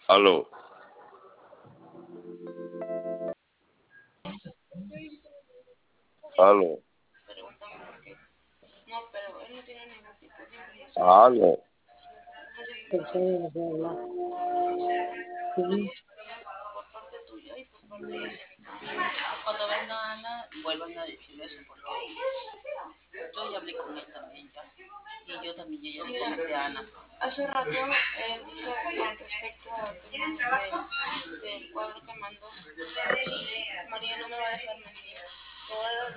Aló, aló, aló. Tercero no puede hablar. Sí.